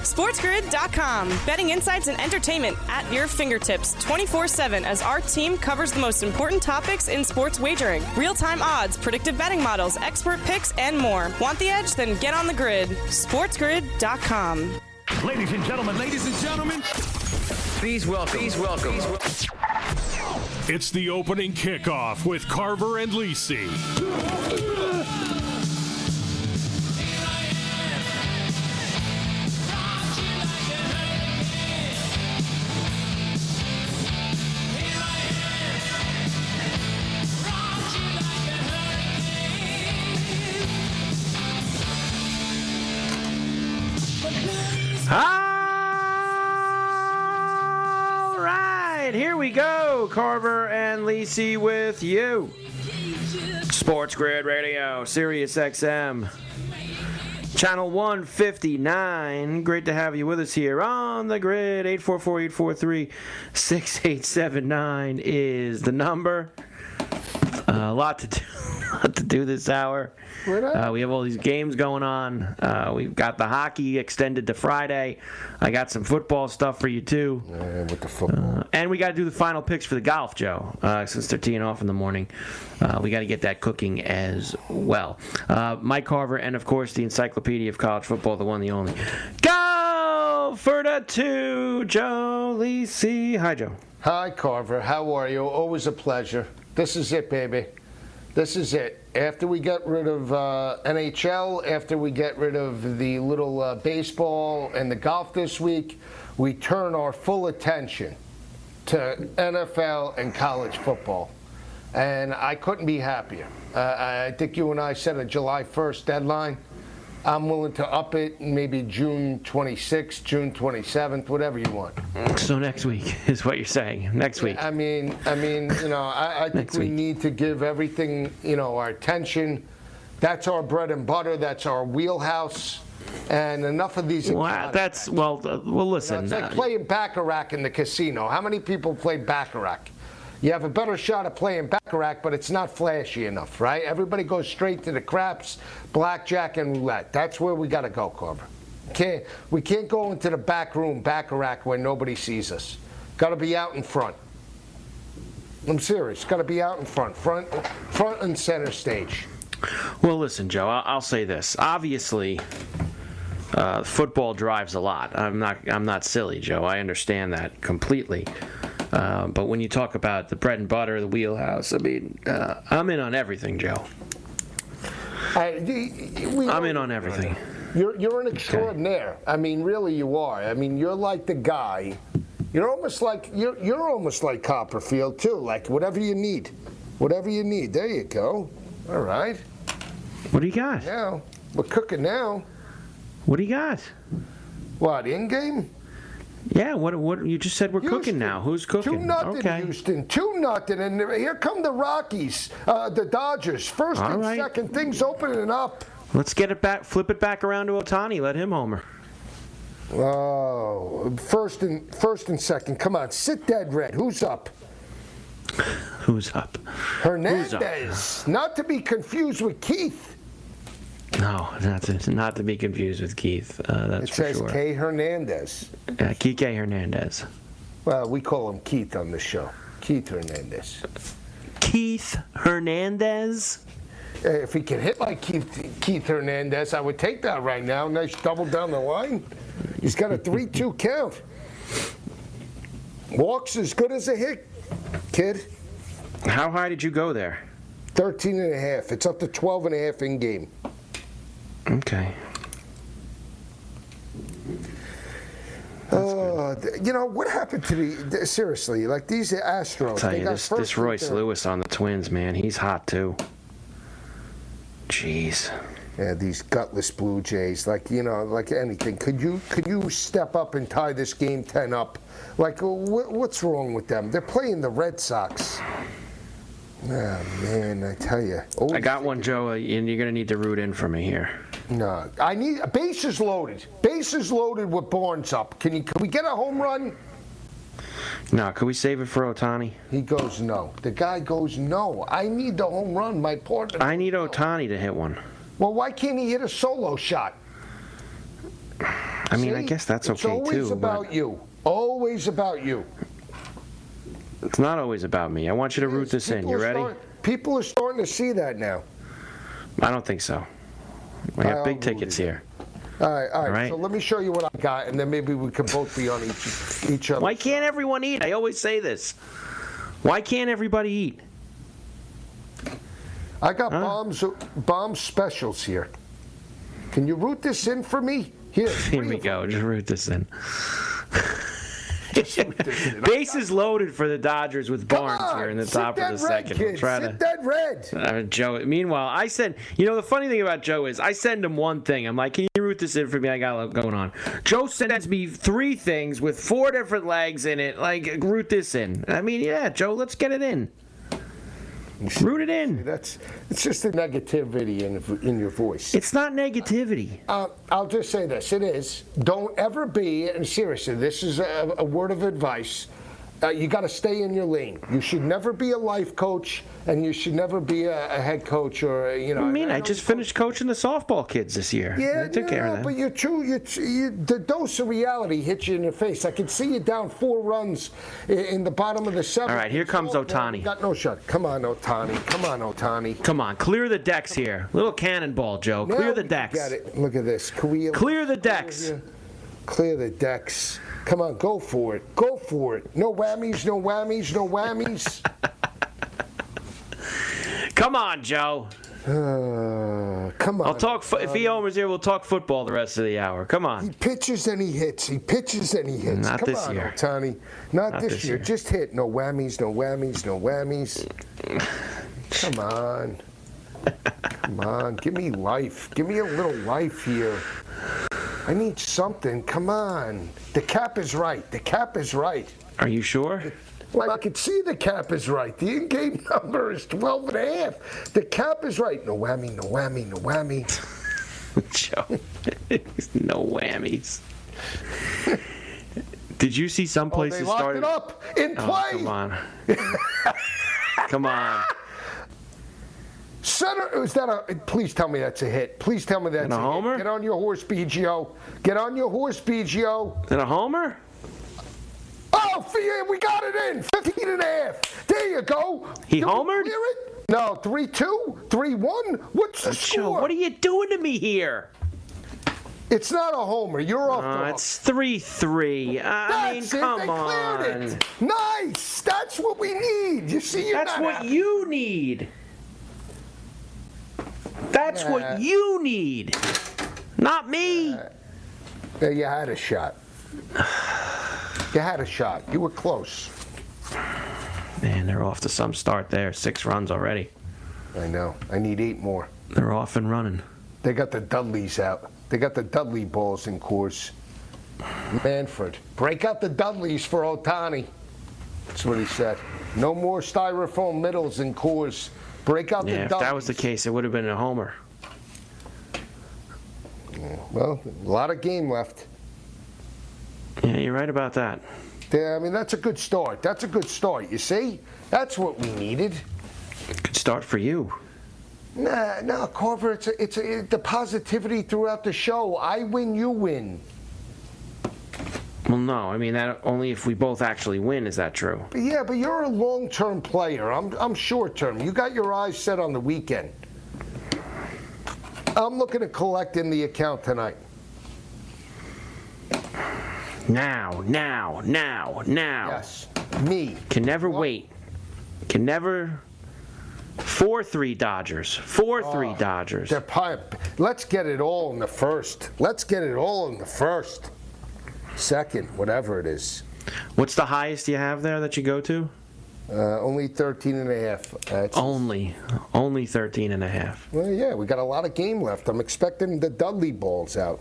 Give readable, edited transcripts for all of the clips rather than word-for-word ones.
SportsGrid.com. Betting insights and entertainment at your fingertips 24/7 as our team covers the most important topics in sports wagering. Real-time odds, predictive betting models, expert picks, and more. Want the edge? Then get on the grid. SportsGrid.com. Ladies and gentlemen. Please welcome. It's the opening kickoff with Carver and Lisi. All right, here we go. Carver and Lisi with you. Sports Grid Radio, Sirius XM, Channel 159. Great to have you with us here on the grid. 844-843-6879 is the number. A lot to do this hour. We have all these games going on. We've got the hockey extended to Friday. I got some football stuff for you, too. With the football. And we got to do the final picks for the golf, Joe, since they're teeing off in the morning. We got to get that cooking as well. Mike Carver and, of course, the Encyclopedia of College Football, the one, the only. Go for the two, Joe Lisi. Hi, Joe. Hi, Carver. How are you? Always a pleasure. This is it, baby. This is it. After we get rid of NHL, after we get rid of the little baseball and the golf this week, we turn our full attention to NFL and college football. And I couldn't be happier. I think you and I set a July 1st deadline. I'm willing to up it, maybe June 26th, June 27th, whatever you want. So next week is what you're saying. Next week. I mean, I think we need to give everything, our attention. That's our bread and butter. That's our wheelhouse. And enough of these. Well, listen. It's like playing Baccarat in the casino. How many people play Baccarat? You have a better shot at playing Baccarat, but it's not flashy enough, right? Everybody goes straight to the craps, blackjack, and roulette. That's where we got to go, Carver. We can't go into the back room Baccarat where nobody sees us. Got to be out in front. I'm serious. Got to be out in front and center stage. Well, listen, Joe. I'll say this. Obviously, football drives a lot. I'm not silly, Joe. I understand that completely. But when you talk about the bread and butter, the wheelhouse, I mean, I'm in on everything, Joe. I'm in on everything. You're an extraordinaire. Okay. I mean, really, you are. I mean, you're like the guy. You're almost like Copperfield too. Like whatever you need. There you go. All right. What do you got? Now we're cooking now. What do you got? What in game? Yeah, what you just said we're Houston. Cooking now. Who's cooking? 2-0 okay. Houston. 2-0. And here come the Rockies, the Dodgers. First all and right. second, things opening up. Let's get it back, flip it back around to Ohtani. Let him homer. Oh, first and second. Come on, sit dead red. Who's up? Who's up? Hernandez. Who's up? Not to be confused with Keith. No, not to be confused with Keith. That's for sure. It says K. Hernandez. Kike Hernandez. Well, we call him Keith on the show. Keith Hernandez. Keith Hernandez? If he can hit like Keith Hernandez, I would take that right now. Nice double down the line. He's got a 3-2 count. Walks as good as a hit, kid. How high did you go there? 13.5. It's up to 12.5 in game. Okay. What happened to seriously, like these Astros? I'll tell you, this Royce Lewis on the Twins, man, he's hot too. Jeez. Yeah, these gutless Blue Jays, like anything. Could you step up and tie this game 10 up? Like, what's wrong with them? They're playing the Red Sox. Oh, man, I tell you. I got one, Joe, and you're going to need to root in for me here. No, I need bases loaded. Bases loaded with Barnes up. Can we get a home run? No, can we save it for Ohtani? He goes no. The guy goes no. I need the home run. My partner. I need Ohtani to hit one. Well, why can't he hit a solo shot? I mean, See? I guess that's okay, too. It's always about you. Always about you. It's not always about me. I want you to root this in. You ready? People are starting to see that now. I don't think so. I got big tickets here. All right. So let me show you what I got, and then maybe we can both be on each other. Why can't everyone eat? I always say this. Why can't everybody eat? I got bomb specials here. Can you root this in for me? Here we go. Just root this in. Bases loaded for the Dodgers with Barnes here in the top of the second. Sit that red. Joe. Meanwhile, I said, the funny thing about Joe is I send him one thing. I'm like, can you root this in for me? I got a lot going on. Joe sends me 3 things with 4 different legs in it. Like, root this in. I mean, yeah, Joe, let's get it in. Root it in. It's just a negativity in your voice. It's not negativity. I'll just say this. It is. Don't ever be, and seriously, this is a word of advice. You got to stay in your lane. You should never be a life coach, and you should never be a head coach or I just finished coaching the softball kids this year. Yeah, I took care of that. But you're true. The dose of reality hits you in the face. I can see you down 4 runs in the bottom of the 7th. All right, here comes Ohtani. Got no shot. Come on, Ohtani. Come on, clear the decks here. Little cannonball, Joe. Clear the decks. Got it. Look at this. Clear the decks. Clear the decks. Come on, go for it. Go for it. No whammies, no whammies, no whammies. Come on, Joe. Come on. I'll talk. If he homers here, we'll talk football the rest of the hour. Come on. He pitches and he hits. Not Come this year. Ohtani. Not this year. Just hit. No whammies, no whammies, no whammies. Come on. Come on. Give me life. Give me a little life here. I need something. Come on. The cap is right. Are you sure? Well, I can see the cap is right. The in-game number is 12.5. The cap is right. No whammy, no whammy, no whammy. Joe, no whammies. Did you see some places they locked it up in play. Come on. Come on. Center, is that a? Please tell me that's a hit. Please tell me that's a homer? Hit. Get on your horse, BGO. Get on your horse, BGO. Is that a homer? Oh, we got it in. 15.5. There you go. He homered? Clear it? No, 3-2, 3-1. What's the score? Joe, what are you doing to me here? It's not a homer. You're off the hook. It's 3-3. I mean, come on. They cleared it. Nice. That's what we need. You see, That's what you need. That's what you need. Not me. Yeah, you had a shot. You were close. Man, they're off to some start there. 6 runs already. I know. I need 8 more. They're off and running. They got the Dudleys out. They got the Dudley balls in Coors. Manfred, break out the Dudleys for Ohtani. That's what he said. No more styrofoam middles in Coors. Break out the Dudleys. If that was the case, it would have been a homer. Well, a lot of game left. Yeah, you're right about that. Yeah, I mean, that's a good start. You see? That's what we needed. Good start for you. No, Carver, it's the positivity throughout the show. I win, you win. Well, no, I mean, that only if we both actually win is that true. Yeah, but you're a long-term player. I'm short-term. You got your eyes set on the weekend. I'm looking to collect in the account tonight. Now. Yes, me. Can never wait. Can never. 4-3 Dodgers. 4-3 Dodgers. Let's get it all in the first. Second, whatever it is. What's the highest you have there that you go to? Only 13.5. Only 13.5. Well, yeah, we got a lot of game left. I'm expecting the Dudley balls out.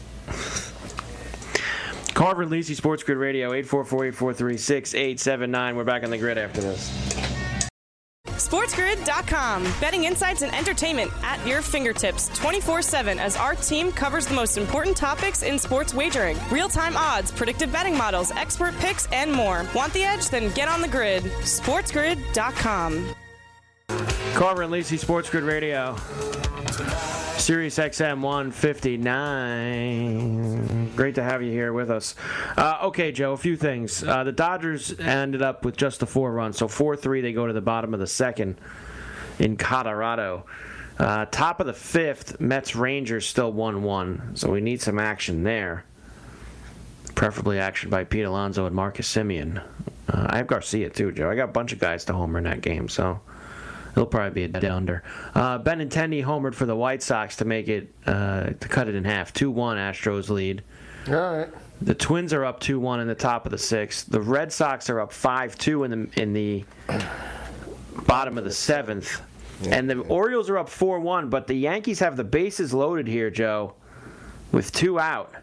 Carver and Lisi, Sports Grid Radio, 844-843-6879. We're back on the grid after this. SportsGrid.com. Betting insights and entertainment at your fingertips 24/7 as our team covers the most important topics in sports wagering. Real-time odds, predictive betting models, expert picks, and more. Want the edge? Then get on the grid. SportsGrid.com. Carver and Lisi, Sports Grid Radio. Sirius XM 159. Great to have you here with us. Okay, Joe, a few things. The Dodgers ended up with just a 4 run, so 4-3. They go to the bottom of the second in Colorado. Top of the 5th, Mets-Rangers still 1-1, so we need some action there. Preferably action by Pete Alonso and Marcus Semien. I have Garcia too, Joe. I got a bunch of guys to homer in that game, so it'll probably be a dead under. Benintendi homered for the White Sox to make it to cut it in half. 2-1 Astros lead. All right. The Twins are up 2-1 in the top of the 6th. The Red Sox are up 5-2 in the bottom of the 7th. And the Orioles are up 4-1, but the Yankees have the bases loaded here, Joe, with 2 out.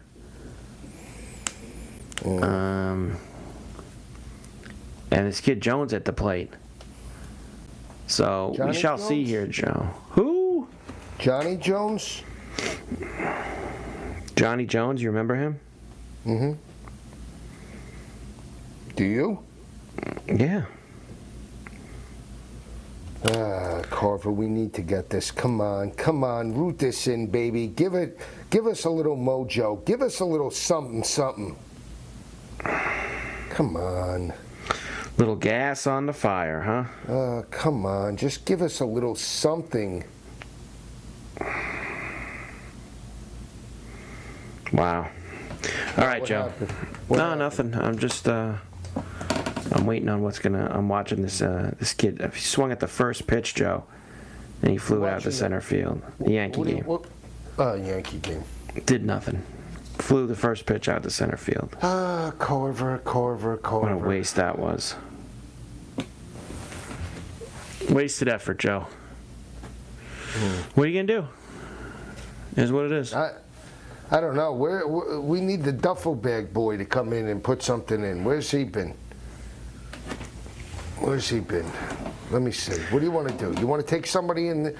And this kid Jones at the plate. So Johnny we shall Jones? see here, Joe. Who? Johnny Jones? Johnny Jones, you remember him? Mm-hmm. Do you? Yeah. Carver, we need to get this. Come on, root this in, baby. Give us a little mojo. Give us a little something. Come on. Little gas on the fire, huh? Come on, just give us a little something. Wow. All right, What Joe. happened? No, nothing. I'm just I'm waiting on I'm watching this kid. He swung at the first pitch, Joe, and he flew it out to center field. The Yankee game. Yankee game. Did nothing. Flew the first pitch out to center field. Carver. What a waste that was. Wasted effort, Joe. What are you gonna do? Is what it is. I don't know. We need the duffel bag boy to come in and put something in. Where's he been? Let me see. What do you want to do? You want to take somebody in?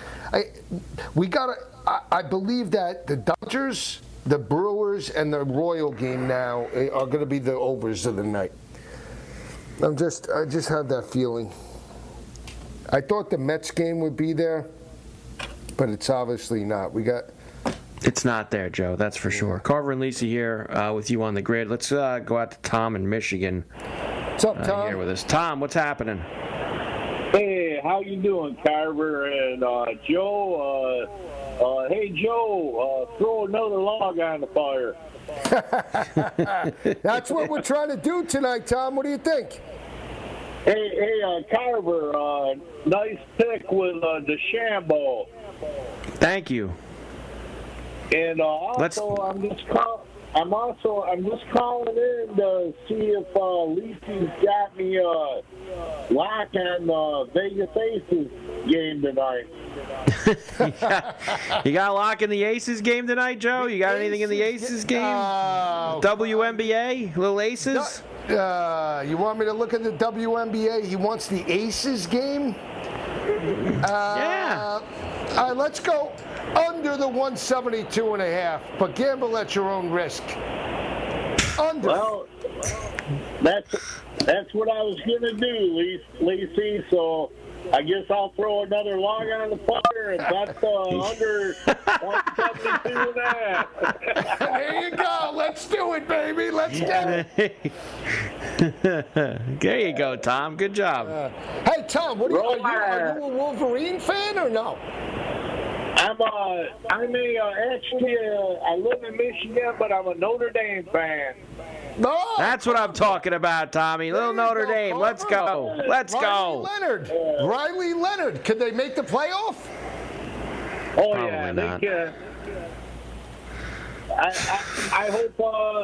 I believe that the Dodgers, the Brewers, and the Royal game now are going to be the overs of the night. I just have that feeling. I thought the Mets game would be there, but it's obviously not. It's not there, Joe. That's for sure. Carver and Lisa here with you on the grid. Let's go out to Tom in Michigan. What's up, Tom? Here with us. Tom, what's happening? Hey, how you doing, Carver and Joe? Hey, Joe, throw another log on the fire. That's what we're trying to do tonight, Tom. What do you think? Hey, Carver, nice pick with DeChambeau. Thank you. And also, I'm just calling in to see if Lisi's got me lock on Vegas Aces game tonight. You got a lock in the Aces game tonight, Joe? You got anything in the Aces game? WNBA? Little Aces? You want me to look at the WNBA? He wants the Aces game? Yeah. All right, let's go under the 172.5, but gamble at your own risk. Under. Well, that's what I was going to do, Lisi, so I guess I'll throw another log on the fire, and that's under 172.5. There you go. Let's do it, baby. Let's get it. There you go, Tom. Good job. Hey, Tom, are you a Wolverine fan or no? I live in Michigan, but I'm a Notre Dame fan. No. That's what I'm talking about, Tommy. Little Notre Dame. Let's go. Let's go. Riley Leonard. Could they make the playoff? Oh, Probably yeah, not. they can. I hope,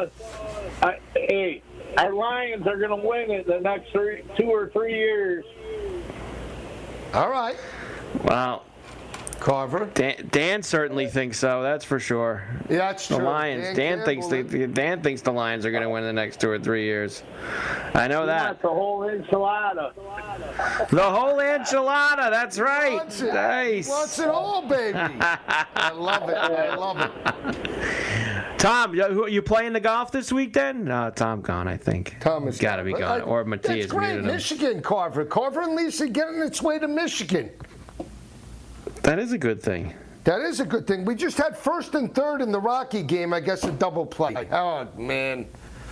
our Lions are going to win it the next 2 or 3 years. All right. Well, Carver. Dan certainly thinks so. That's for sure. Yeah, that's true. The Lions. Dan thinks the Lions are going to win the next 2 or 3 years. I know that. The whole enchilada. The whole enchilada. That's right. Nice. He wants it all, baby. I love it. Tom, you playing the golf this week then? No, Tom gone, I think. Tom has got to be gone. Or Matthias That's great. muted him. Michigan, Carver. Carver and Lisa getting its way to Michigan. That is a good thing. That is a good thing. We just had first and third in the Rocky game, I guess a double play. Oh, man.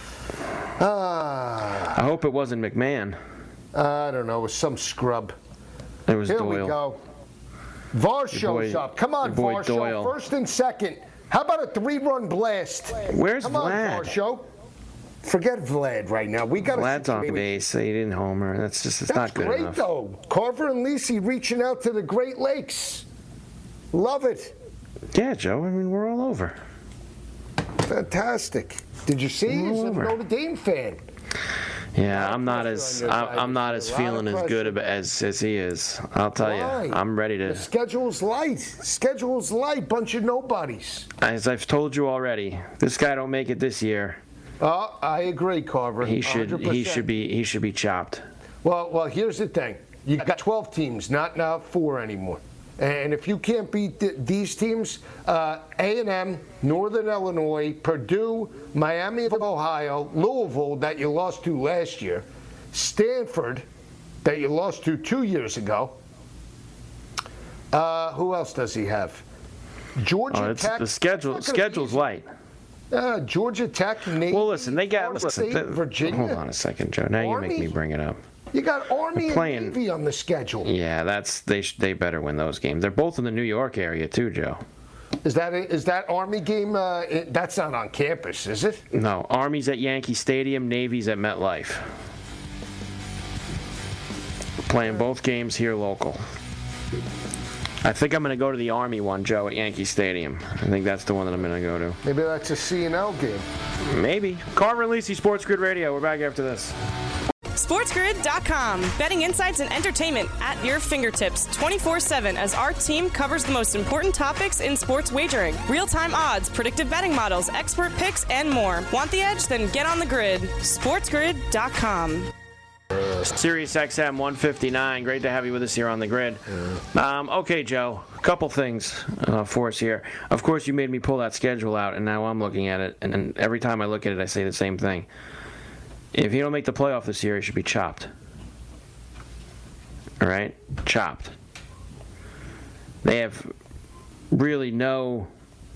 I hope it wasn't McMahon. I don't know. It was some scrub. It was Here Doyle. we go. VAR shows up. Come on, boy VAR show. Doyle. First and second. How about a 3-run blast? Where's Come on, Vlad? VAR show. Forget Vlad right now. We got Vlad's on base. He didn't homer. It's not good great, enough. though. Carver and Lisi reaching out to the Great Lakes. Love it. Yeah, Joe. I mean, we're all over. Fantastic. Did you see? He's a Notre Dame fan. Yeah, I'm not as feeling as good as he is. I'll tell you, I'm ready to. The schedule's light. Schedule's light. Bunch of nobodies. As I've told you already, this guy don't make it this year. Oh, I agree, Carver. He should 100%. be chopped. Well, here's the thing. You got 12 teams, not now 4 anymore. And if you can't beat these teams, A&M, Northern Illinois, Purdue, Miami of Ohio, Louisville that you lost to last year, Stanford that you lost to 2 years ago. Who else does he have? Georgia Tech. The schedule's light. Georgia Tech, Navy, Well, listen, they got Virginia. Hold on a second, Joe. Now you make me bring it up. You got Army and Navy on the schedule. Yeah, they better win those games. They're both in the New York area too, Joe. Is that Army game? That's not on campus, is it? No, Army's at Yankee Stadium, Navy's at MetLife. Playing both games here local. I think I'm going to go to the Army one, Joe, at Yankee Stadium. I think that's the one that I'm going to go to. Maybe that's a CNL game. Maybe. Carver and Lisi, Sports Grid Radio. We're back after this. SportsGrid.com. Betting insights and entertainment at your fingertips 24/7 as our team covers the most important topics in sports wagering. Real-time odds, predictive betting models, expert picks, and more. Want the edge? Then get on the grid. SportsGrid.com. Sirius XM 159. Great to have you with us here on the grid. Okay, Joe. A couple things for us here. Of course, you made me pull that schedule out, and now I'm looking at it. And every time I look at it, I say the same thing. If you don't make the playoff this year, you should be chopped. All right? Chopped. They have really no...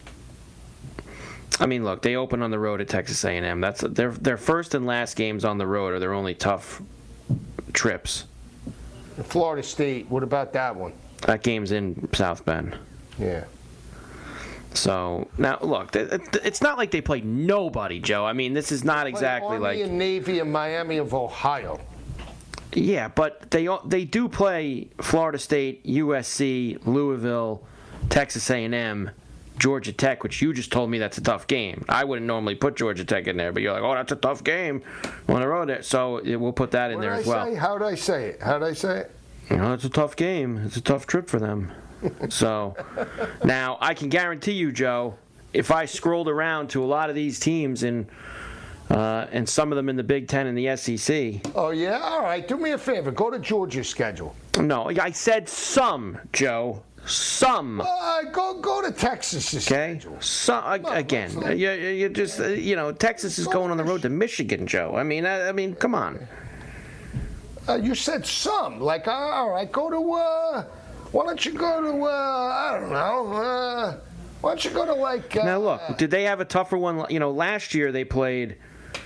I mean, look, they open on the road at Texas A&M. That's their first and last games on the road are their only tough trips. Florida State, what about that one? That game's in South Bend. Yeah. So, now, look, it's not like they played nobody, Joe. I mean, this is not exactly like... Army and Navy and Miami of Ohio. Yeah, but they do play Florida State, USC, Louisville, Texas A&M, Georgia Tech, which you just told me that's a tough game. I wouldn't normally put Georgia Tech in there, but you're like, oh, that's a tough game on the road there. So we'll put that in there as well. How did I say it? How did I say it? You know, it's a tough game. It's a tough trip for them. So now I can guarantee you, Joe, if I scrolled around to a lot of these teams and some of them in the Big Ten and the SEC. Oh, yeah? All right. Do me a favor. Go to Georgia's schedule. No, I said some, Joe. Some. Go to Texas's schedule. Again, you just Texas is going on the road to Michigan, Joe. I mean, come on. You said some. Like, all right, go to. Why don't you go to? I don't know. Why don't you go to like? Now look, did they have a tougher one? You know, last year they played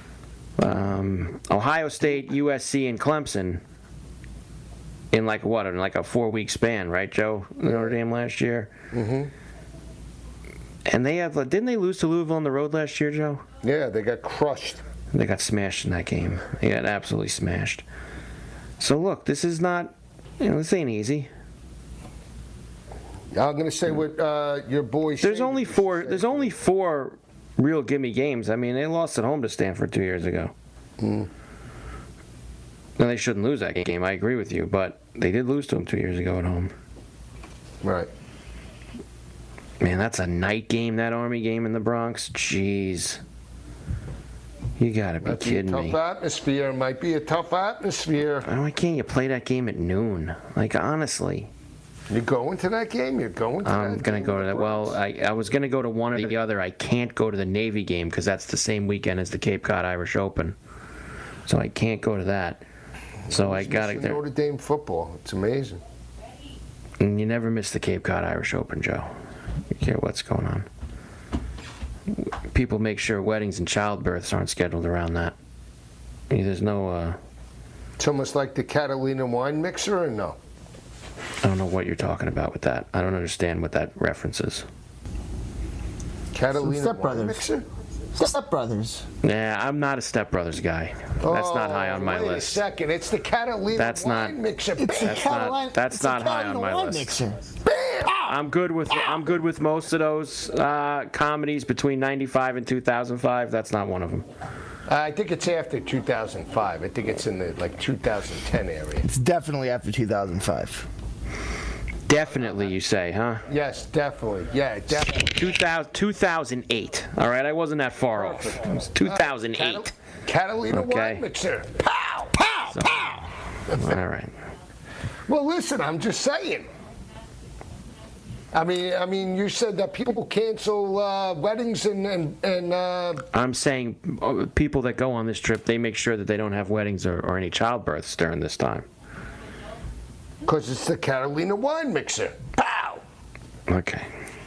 Ohio State, USC, and Clemson. In like a 4-week span, right, Joe? Notre Dame last year. Mm-hmm. And didn't they lose to Louisville on the road last year, Joe? Yeah, they got crushed. They got smashed in that game. They got absolutely smashed. So look, this is not, this ain't easy. I'm gonna say what your boy. There's only four real gimme games. I mean, they lost at home to Stanford 2 years ago. Mm. Now, they shouldn't lose that game. I agree with you, but they did lose to them 2 years ago at home. Right. Man, that's a night game, that Army game in the Bronx. Jeez. You gotta be kidding me. Tough atmosphere. Might be a tough atmosphere. Why can't you play that game at noon? Like, honestly. You're going to that game? I'm going to go to that. Well, I was going to go to one or the other. I can't go to the Navy game because that's the same weekend as the Cape Cod Irish Open. So I can't go to that. So I got it there. Notre Dame football. It's amazing. And you never miss the Cape Cod Irish Open, Joe. You care what's going on. People make sure weddings and childbirths aren't scheduled around that. There's no... It's almost like the Catalina wine mixer, or no? I don't know what you're talking about with that. I don't understand what that reference is. Catalina wine mixer? Step Brothers. Yeah, I'm not a Step Brothers guy. That's not high on my wait list. A second, it's the Catalina wine mixer. That's not high on my list. Mixer. I'm good with most of those comedies between 95 and 2005. That's not one of them. I think it's after 2005. I think it's in the 2010 area. It's definitely after 2005. Definitely, you say, huh? Yes, definitely. Yeah, definitely. 2008. All right, I wasn't that far off. It was 2008. Catalina wine mixer. Pow, pow, pow. All right. Well, listen, I'm just saying. I mean, you said that people cancel weddings and I'm saying people that go on this trip, they make sure that they don't have weddings or any childbirths during this time. Because it's the Catalina wine mixer. Pow! Okay.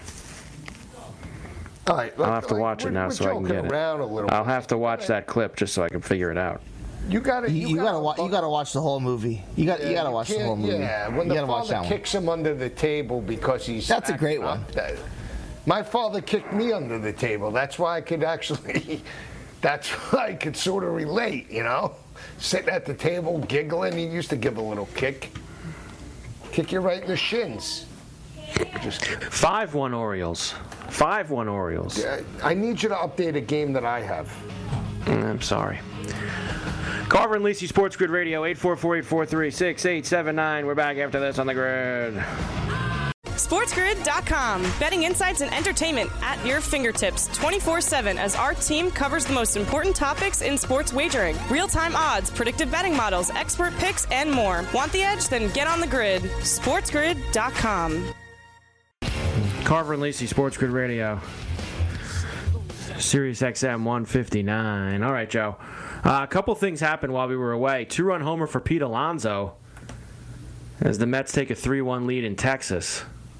All right. I'll have to watch it now so I can get it. I'll have to watch that clip just so I can figure it out. You gotta watch the whole movie. You gotta watch the whole movie. Yeah, when the father kicks him under the table because he's... That's a great one. My father kicked me under the table. That's why I could actually... That's why I could sort of relate, you know? Sitting at the table, giggling. He used to give a little kick. Kick you right in the shins. Just kidding. 5-1 Orioles. 5-1 Orioles. Yeah, I need you to update a game that I have. I'm sorry. Carver and Lisi, Sports Grid Radio, 844-843-6879. We're back after this on the grid. SportsGrid.com. Betting insights and entertainment at your fingertips 24/7 as our team covers the most important topics in sports wagering. Real-time odds, predictive betting models, expert picks, and more. Want the edge? Then get on the grid. SportsGrid.com. Carver and Lisi, Sports Grid Radio. Sirius XM 159. All right, Joe. A couple things happened while we were away. 2-run homer for Pete Alonso as the Mets take a 3-1 lead in Texas.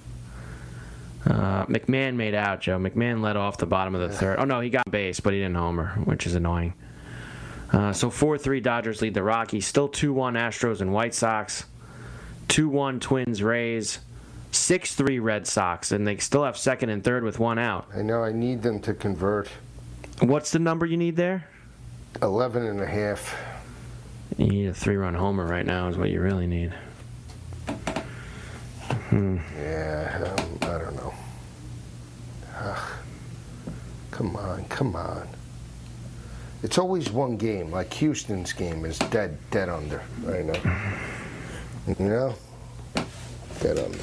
McMahon made out, Joe. McMahon led off the bottom of the third. Oh, no, he got base, but he didn't homer, which is annoying. So 4-3 Dodgers lead the Rockies. Still 2-1 Astros and White Sox. 2-1 Twins Rays. 6-3 Red Sox, and they still have second and third with one out. I know. I need them to convert. What's the number you need there? 11.5. You need a 3-run homer right now is what you really need. Yeah, I don't know. Come on. It's always one game. Like Houston's game is dead under right now. You know? Dead under.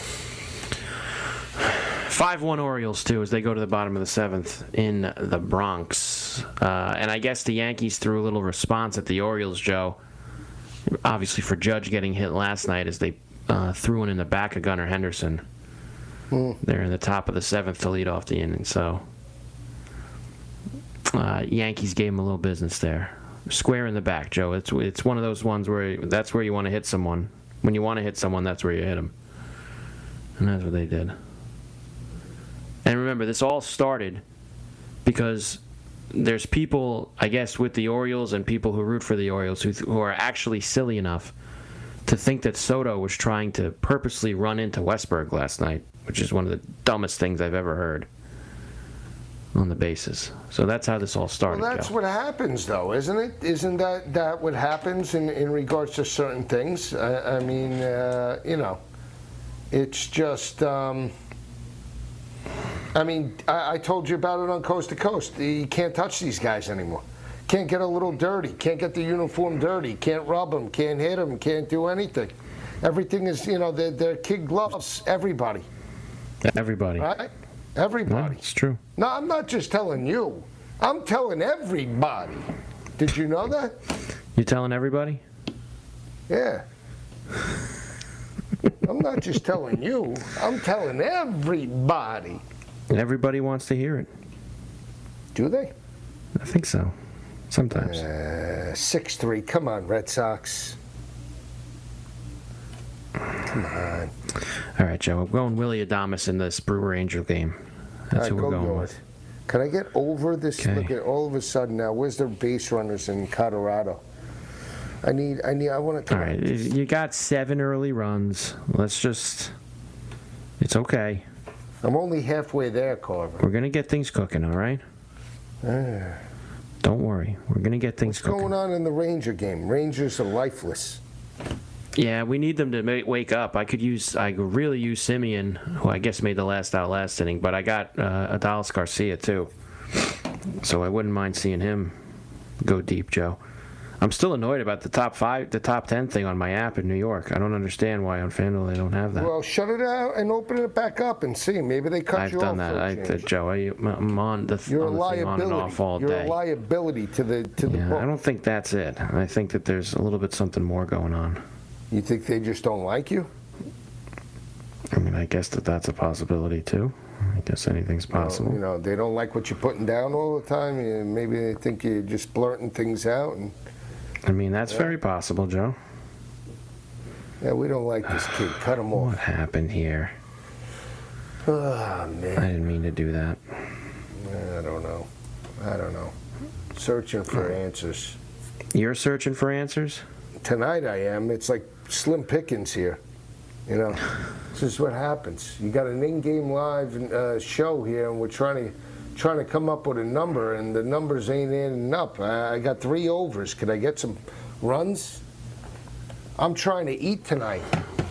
5-1 Orioles, too, as they go to the bottom of the seventh in the Bronx. And I guess the Yankees threw a little response at the Orioles, Joe. Obviously for Judge getting hit last night as they threw one in the back of Gunnar Henderson. They're in the top of the seventh to lead off the inning. So Yankees gave him a little business there. Square in the back, Joe. It's one of those ones where that's where you want to hit someone. When you want to hit someone, that's where you hit them. And that's what they did. And remember, this all started because there's people, I guess, with the Orioles and people who root for the Orioles who are actually silly enough to think that Soto was trying to purposely run into Westberg last night, which is one of the dumbest things I've ever heard on the bases. So that's how this all started. Well, that's Joe. what happens, though, isn't it? Isn't that what happens in regards to certain things? I mean, you know, it's just... I mean, I told you about it on Coast to Coast. You can't touch these guys anymore. Can't get a little dirty. Can't get the uniform dirty. Can't rub them. Can't hit them. Can't do anything. Everything is, you know, they're kid gloves. Everybody. Everybody. Right? Everybody. No, it's true. No, I'm not just telling you. I'm telling everybody. Did you know that? You telling everybody? Yeah. I'm not just telling you. I'm telling everybody. Everybody wants to hear it. Do they? I think so. Sometimes. 6-3. Come on, Red Sox. Come on. All right, Joe. I'm going Willie Adames in this Brewer Angel game. That's who we're going with. Can I get over this? Okay. Look at all of a sudden now. Where's their base runners in Colorado? I want to. All right, you got 7 early runs. It's okay. I'm only halfway there, Carver. We're gonna get things cooking. All right. Don't worry. We're gonna get things cooking. What's going on in the Ranger game? Rangers are lifeless. Yeah, we need them to wake up. I could really use Simeon, who I guess made the last out last inning, but I got Adalis Garcia too, so I wouldn't mind seeing him go deep, Joe. I'm still annoyed about the top 10 thing on my app in New York. I don't understand why on FanDuel they don't have that. Well, shut it out and open it back up and see. Maybe they cut you off. I've done that, Joe. I'm on the thing on and off all day. You're a liability to the book. I don't think that's it. I think that there's a little bit something more going on. You think they just don't like you? I mean, I guess that's a possibility too. I guess anything's possible. Well, they don't like what you're putting down all the time. Maybe they think you're just blurting things out. I mean, that's very possible, Joe. Yeah, we don't like this kid. Cut him off. What happened here? Oh, man. I didn't mean to do that. I don't know. Searching for answers. You're searching for answers? Tonight I am. It's like slim pickings here. This is what happens. You got an in-game live show here, and we're trying to come up with a number, and the numbers ain't adding up. I got 3 overs. Could I get some runs? I'm trying to eat tonight.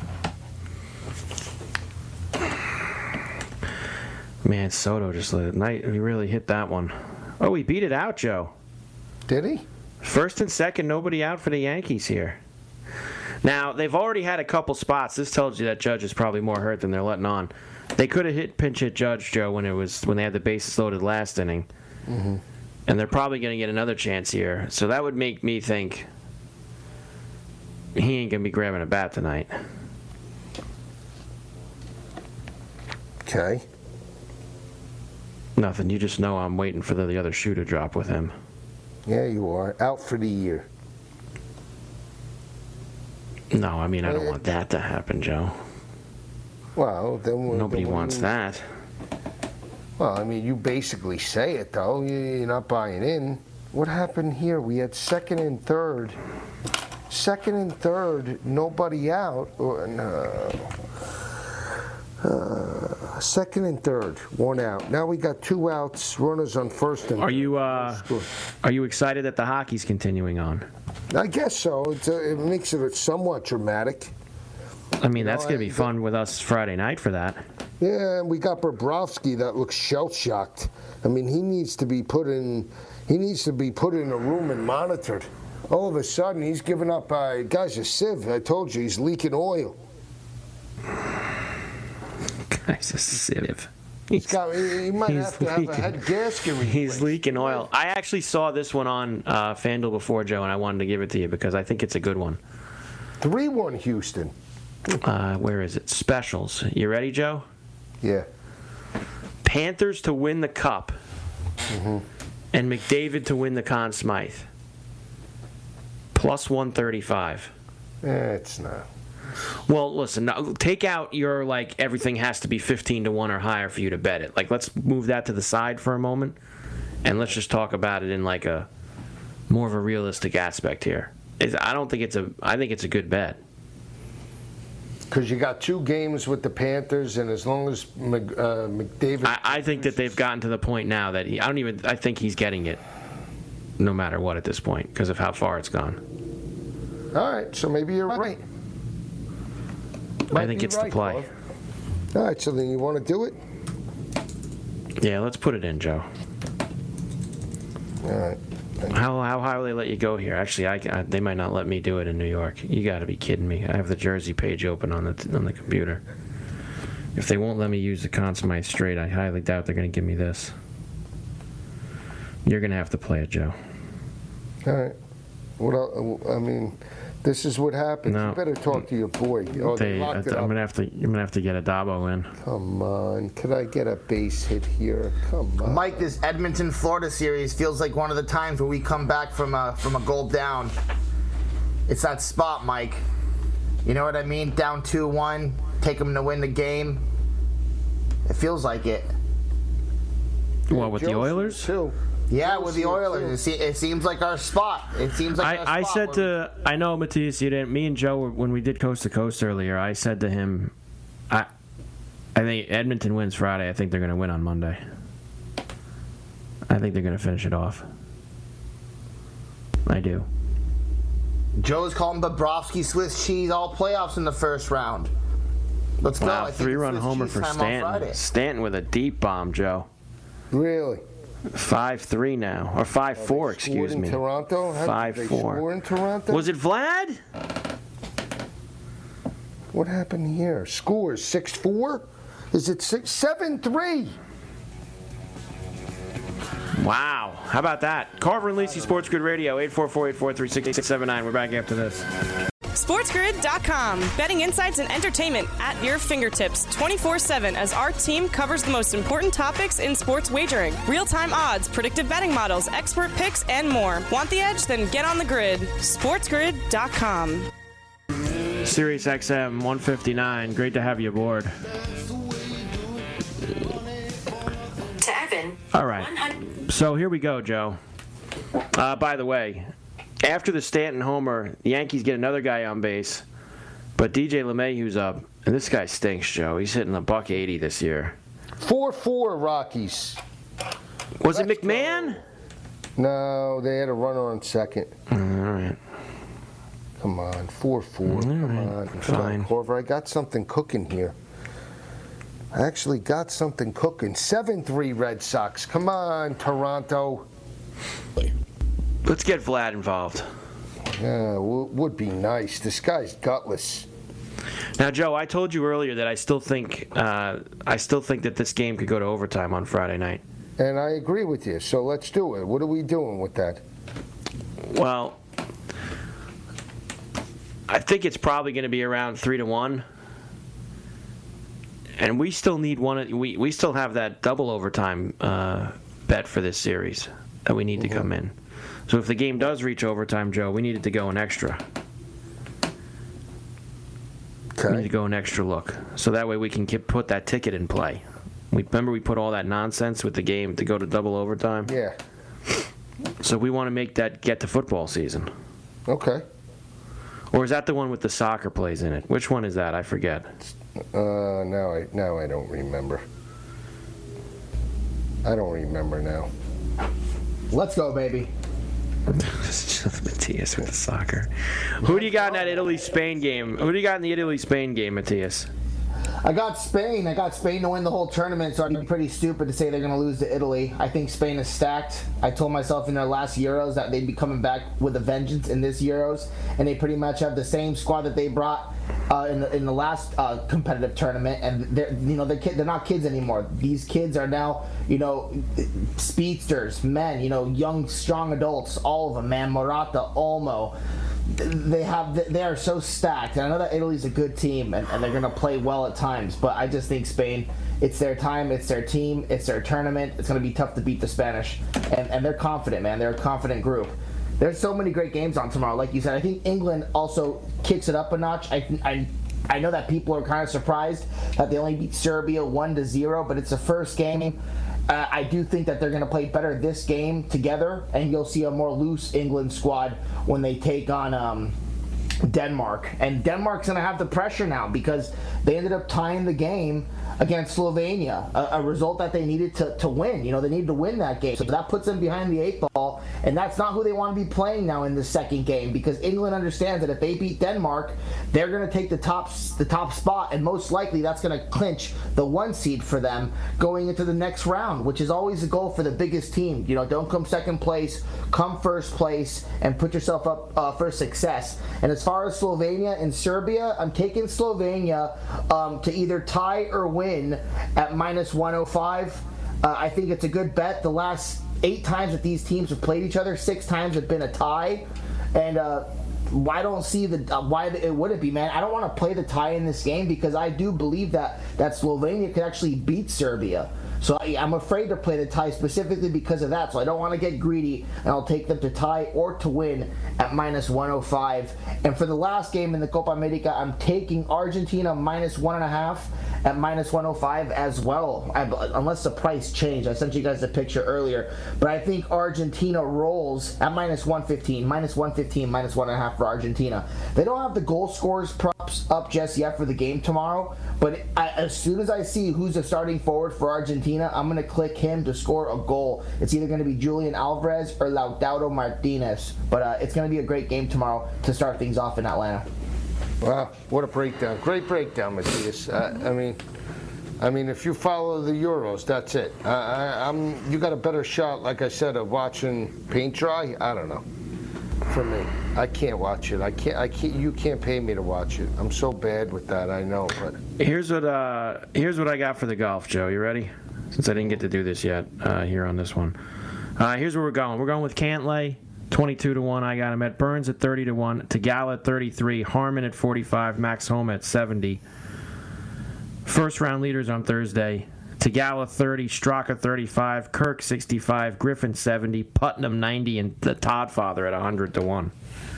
Man, Soto just he really hit that one. Oh, he beat it out, Joe. Did he? First and second, nobody out for the Yankees here. Now, they've already had a couple spots. This tells you that Judge is probably more hurt than they're letting on. They could have pinch hit Judge, Joe, when they had the bases loaded last inning. Mm-hmm. And they're probably going to get another chance here. So that would make me think he ain't going to be grabbing a bat tonight. Okay. Nothing. You just know I'm waiting for the other shoe to drop with him. Yeah, you are. Out for the year. No, I mean, I don't want that to happen, Joe. Well, then... Nobody wants that. Well, I mean, you basically say it, though. You're not buying in. What happened here? We had second and third. Second and third, nobody out. Second and third, 1 out. Now we got 2 outs, runners on first and third. Are you excited that the hockey's continuing on? I guess so. It makes it somewhat dramatic. I mean, that's going to be fun with us Friday night for that. Yeah, and we got Bobrovsky that looks shell-shocked. I mean, he needs to be put in a room and monitored. All of a sudden, he's giving up. Guy's a sieve. I told you, he's leaking oil. Guy's a sieve. He might have to have a head gasket replaced. He's leaking oil. I actually saw this one on FanDuel before, Joe, and I wanted to give it to you because I think it's a good one. 3-1 Houston. Where is it? Specials. You ready, Joe? Yeah. Panthers to win the Cup. Mm-hmm. And McDavid to win the Conn Smythe. Plus 135. It's not. Well, listen, take out your, everything has to be 15-1 or higher for you to bet it. Let's move that to the side for a moment, and let's just talk about it in, a more of a realistic aspect here. I think it's a good bet. Because you got 2 games with the Panthers, and as long as McDavid... I think that they've gotten to the point now that I think he's getting it no matter what at this point because of how far it's gone. All right, so maybe you're right. I think it's the play. Bob. All right, so then you want to do it? Yeah, let's put it in, Joe. All right. How high will they let you go here? Actually, they might not let me do it in New York. You got to be kidding me. I have the Jersey page open on the computer. If they won't let me use the Conn Smythe straight, I highly doubt they're going to give me this. You're going to have to play it, Joe. All right. I mean, this is what happens. No. You better talk to your boy. Oh, they locked it up. I'm gonna have to get a Dabo in. Come on, could I get a base hit here? Come on, Mike. This Edmonton, Florida series feels like one of the times where we come back from a goal down. It's that spot, Mike. You know what I mean? Down 2-1. take them to win the game. It feels like it. What, with the Oilers? Too. Yeah, with the Oilers. It seems like our spot. It seems like our spot. I said to, I know, Matthias, you didn't. Me and Joe, when we did Coast to Coast earlier, I said to him, I think Edmonton wins Friday. I think they're going to win on Monday. I think they're going to finish it off. I do. Joe's calling Bobrovsky Swiss cheese all playoffs in the first round. Let's go. Wow, I think 3-run Swiss homer cheese for time on Stanton. Friday. Stanton with a deep bomb, Joe. Really? 5-3 now, or 5-4, excuse me. In Toronto? 5-4. Score in Toronto? Was it Vlad? What happened here? Scores 6-4? Is it 7-3? Wow. How about that? Carver and Lisi, Sports Grid Radio, 844-843-6679. We're back after this. SportsGrid.com. Betting insights and entertainment at your fingertips 24/7 as our team covers the most important topics in sports wagering. Real-time odds, predictive betting models, expert picks, and more. Want the edge? Then get on the grid. SportsGrid.com. Sirius XM 159. Great to have you aboard. To Evan. All right. So here we go, Joe. By the way, after the Stanton homer, the Yankees get another guy on base, but DJ LeMahieu's up, and this guy stinks, Joe. He's hitting $180 this year. 4-4 Rockies. Was it McMahon? No, they had a runner on second. All right. Come on, 4-4. Come on. Fine. Corver, I got something cooking here. I actually got something cooking. 7-3 Red Sox. Come on, Toronto. Let's get Vlad involved. Yeah, would be nice. This guy's gutless. Now, Joe, I told you earlier that I still think that this game could go to overtime on Friday night. And I agree with you. So let's do it. What are we doing with that? Well, I think it's probably going to be around 3-1. And we still need one. We still have that double overtime bet for this series that we need to come in. So if the game does reach overtime, Joe, we need it to go an extra. Okay. We need to go an extra look, so that way we can put that ticket in play. Remember we put all that nonsense with the game to go to double overtime. Yeah. So we want to make that get to football season. Okay. Or is that the one with the soccer plays in it? Which one is that? I forget. Now I don't remember. I don't remember now. Let's go, baby. Matthias with the soccer. Who do you got in that Italy-Spain game? Who do you got in the Italy-Spain game, Matthias? I got Spain. I got Spain to win the whole tournament, so I'd be pretty stupid to say they're going to lose to Italy. I think Spain is stacked. I told myself in their last Euros that they'd be coming back with a vengeance in this Euros, and they pretty much have the same squad that they brought in the last competitive tournament. And they're not kids anymore. These kids are now speedsters, men, young, strong adults, all of them, man. Morata, Olmo. They are so stacked, and I know that Italy's a good team, and they're going to play well at times, but I just think Spain, it's their time, it's their team, it's their tournament. It's going to be tough to beat the Spanish, and they're confident, man. They're a confident group. There's so many great games on tomorrow, like you said. I think England also kicks it up a notch. I know that people are kind of surprised that they only beat Serbia 1-0, but it's the first game. I do think that they're going to play better this game together, and you'll see a more loose England squad when they take on Denmark. And Denmark's going to have the pressure now because they ended up tying the game against Slovenia, a result that they needed to win. They needed to win that game. So that puts them behind the 8 ball, and that's not who they want to be playing now in the second game, because England understands that if they beat Denmark, they're going to take the top spot, and most likely that's going to clinch the 1 seed for them going into the next round, which is always the goal for the biggest team. Don't come second place, come first place, and put yourself up for success. And as far as Slovenia and Serbia, I'm taking Slovenia to either tie or win at -105. I think it's a good bet. The last 8 times that these teams have played each other, 6 times have been a tie, and I don't see why it wouldn't be, man. I don't want to play the tie in this game because I do believe that Slovenia could actually beat Serbia. So I'm afraid to play the tie specifically because of that. So I don't want to get greedy, and I'll take them to tie or to win at -105. And for the last game in the Copa America, I'm taking Argentina -1.5 at -105 as well, unless the price changed. I sent you guys the picture earlier. But I think Argentina rolls at -115, -1.5 for Argentina. They don't have the goal scorers props up just yet for the game tomorrow, but as soon as I see who's the starting forward for Argentina, I'm going to click him to score a goal. It's either going to be Julian Alvarez or Lautaro Martinez, but it's going to be a great game tomorrow to start things off in Atlanta. Wow, what a breakdown. Great breakdown, Matthias. I mean, if you follow the Euros, that's it. You got a better shot, like I said, of watching paint dry. I don't know. For me, I can't watch it. I can't. You can't pay me to watch it. I'm so bad with that. I know. But here's what I got for the golf, Joe. You ready? Since I didn't get to do this yet here on this one. Here's where we're going. We're going with Cantlay, 22-1. I got him at Burns at 30-1. Tagala at 33. Harmon at 45. Max Homa at 70. First round leaders on Thursday. Tagala 30, Straka 35, Kirk 65, Griffin 70, Putnam 90, and the Todd Father at 100-1.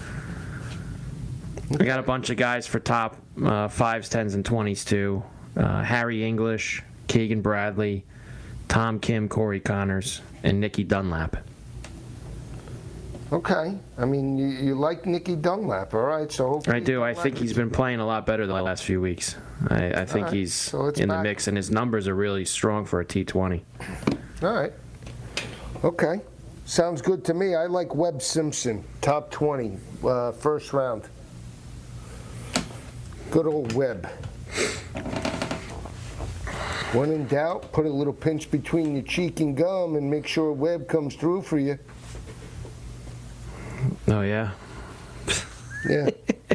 I got a bunch of guys for top 5s, 10s, and 20s too. Harry English, Keegan Bradley, Tom Kim, Corey Connors, and Nicky Dunlap. okay. I mean, you like Nicky Dunlap, all right? So hopefully I do. I think he's been playing a lot better the last few weeks. I think he's in the mix, and his numbers are really strong for a T20. All right. Okay. Sounds good to me. I like Webb Simpson, top 20, first round. Good old Webb. When in doubt, put a little pinch between your cheek and gum and make sure Webb comes through for you. Oh, yeah? Yeah.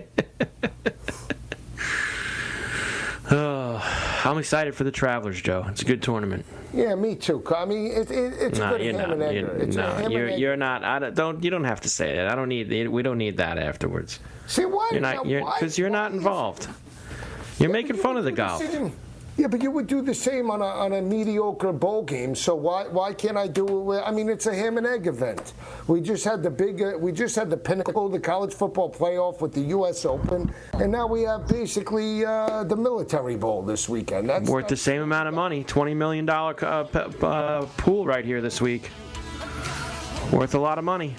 I'm excited for the Travelers, Joe. It's a good tournament. Yeah, me too. I mean, it's No, a good ham and egger. You're not. You don't have to say it. I don't need. We don't need that afterwards. See why? You're not. Because you're not involved. You're making fun of the golf. Yeah, but you would do the same on a mediocre bowl game. So why can't I do it with? I mean, it's a ham and egg event. We just had the pinnacle of the college football playoff with the U.S. Open, and now we have basically the Military Bowl this weekend. That's worth the same amount of money. $20 million pool right here this week. Worth a lot of money.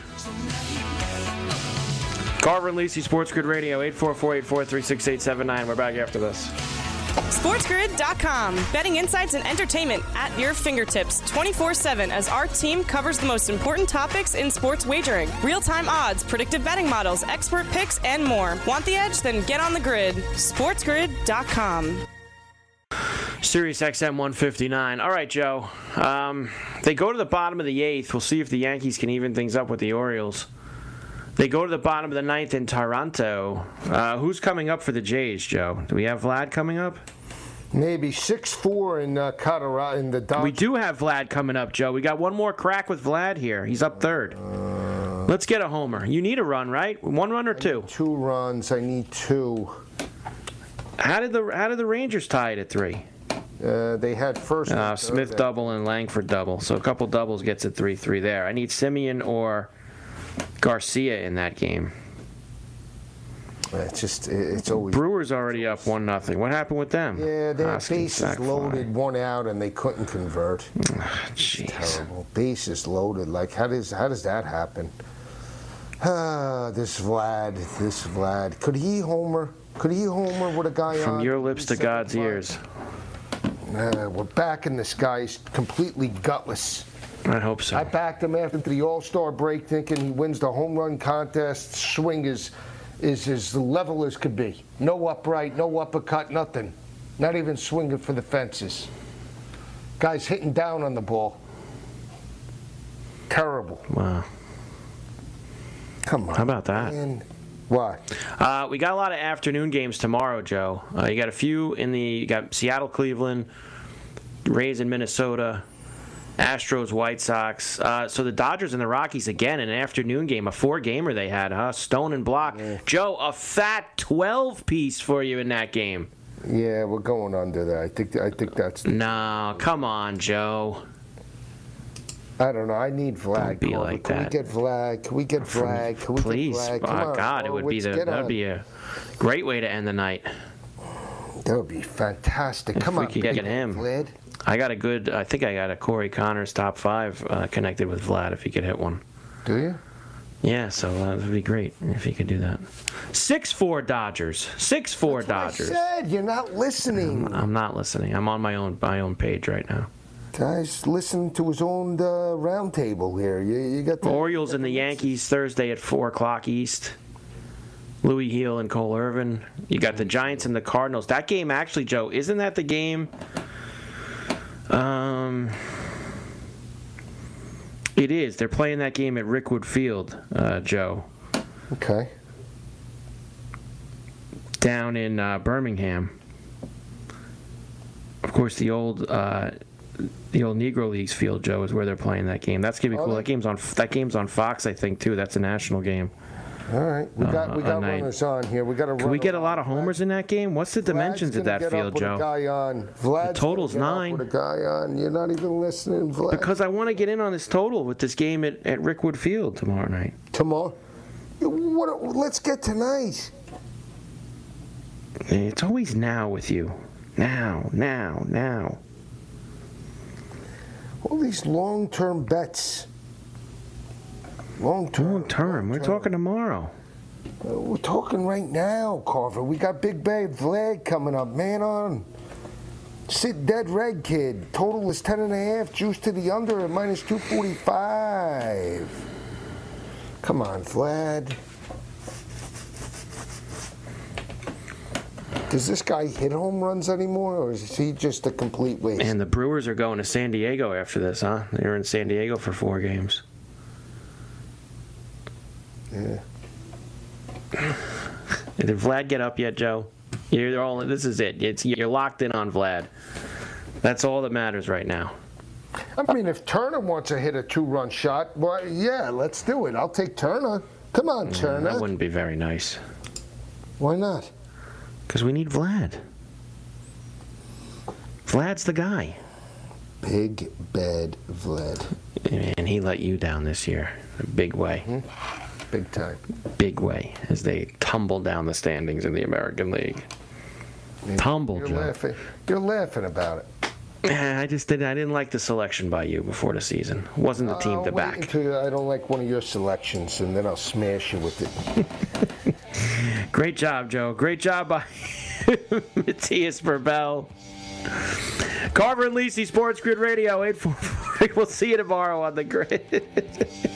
Carver and Lisi, Sports Grid Radio, 844-843-6879. We're back after this. SportsGrid.com. Betting insights and entertainment at your fingertips 24/7 as our team covers the most important topics in sports wagering. Real-time odds, predictive betting models, expert picks, and more. Want the edge? Then get on the grid. SportsGrid.com. Sirius XM 159. All right, Joe. They go to the bottom of the 8th. We'll see if the Yankees can even things up with the Orioles. They go to the bottom of the 9th in Toronto. Who's coming up for the Jays, Joe? Do we have Vlad coming up? Maybe 6-4 in Colorado in the Dodgers. We do have Vlad coming up, Joe. We got one more crack with Vlad here. He's up third. Let's get a homer. You need a run, right? 1 run or 2? 2 runs. I need 2. How did the Rangers tie it at 3? They had first. Smith double and Langford double. So a couple doubles gets it 3-3 there. I need Simeon or Garcia in that game. It's always. Brewers already up 1-0. What happened with them? Yeah, they had bases loaded, 1 out, and they couldn't convert. Jeez. Terrible. Bases loaded. Like how does that happen? This Vlad. Could he homer? With a guy From on? your lips to God's ears. We're backing this guy. He's completely gutless. I hope so. I backed him after the All-Star break, thinking he wins the home run contest. Swing is as level as could be. No upright, no uppercut, nothing. Not even swinging for the fences. Guy's hitting down on the ball. Terrible. Wow. Come on. How about that? Man. Why? We got a lot of afternoon games tomorrow, Joe. You got a few you got Seattle, Cleveland, Rays in Minnesota, Astros, White Sox. So the Dodgers and the Rockies again, an afternoon game, a 4-gamer they had, huh? Stone and Block. Yeah. Joe, a fat 12-piece for you in that game. Yeah, we're going under there. I think that's. No, come on, Joe. I don't know. I need Vlad. Don't be like Can that. we get Vlad? Can we get Vlad? Can we Please, get Vlad? Come on, God, it would be let's get that would on. be a great way to end the night. That would be fantastic. Come we on, could get him. Vlad. I think I got a Corey Connors top 5 connected with Vlad if he could hit one. Do you? Yeah, so that would be great if he could do that. 6-4 Dodgers. 6-4 Dodgers. I said you're not listening. I'm not listening. I'm on my own page right now. Guys, listen to his own round table here. You got the Orioles and the Yankees Thursday at 4:00 East. Louis Heel and Cole Irvin. You got the Giants and the Cardinals. That game actually, Joe, isn't that the game? It is. They're playing that game at Rickwood Field, Joe. Okay. Down in Birmingham. Of course, the old Negro Leagues field, Joe, is where they're playing that game. That's gonna be cool. That game's on Fox, I think, too. That's a national game. All right, we got runners on here. We got to. Can we get a lot of homers in that game? What's the dimensions of that field, Joe? The total's 9. With a guy on. You're not even listening, Vlad. Because I want to get in on this total with this game at Rickwood Field tomorrow night. Tomorrow? Let's get tonight. It's always now with you. Now. All these long-term bets. Long term. We're talking tomorrow. We're talking right now, Carver. We got Big Bad Vlad coming up. Man on. Sit dead red kid. Total is 10.5. Juice to the under at minus 245. Come on, Vlad. Does this guy hit home runs anymore, or is he just a complete waste? And the Brewers are going to San Diego after this, huh? They were in San Diego for 4 games. Yeah. Did Vlad get up yet, Joe? This is it. You're locked in on Vlad. That's all that matters right now. I mean, if Turner wants to hit a 2-run shot, well, yeah, let's do it. I'll take Turner. Come on, Turner. That wouldn't be very nice. Why not? Because we need Vlad. Vlad's the guy. Big Bad Vlad. And he let you down this year. A big way. Mm-hmm. Big time. Big way as they tumble down the standings in the American League. Tumble, Joe. You're laughing about it. I didn't like the selection by you before the season. It wasn't the team to back. Until I don't like one of your selections, and then I'll smash you with it. Great job, Joe. Great job by Matthias Burbell. Carver and Lisi, Sports Grid Radio, 844. We'll see you tomorrow on the grid.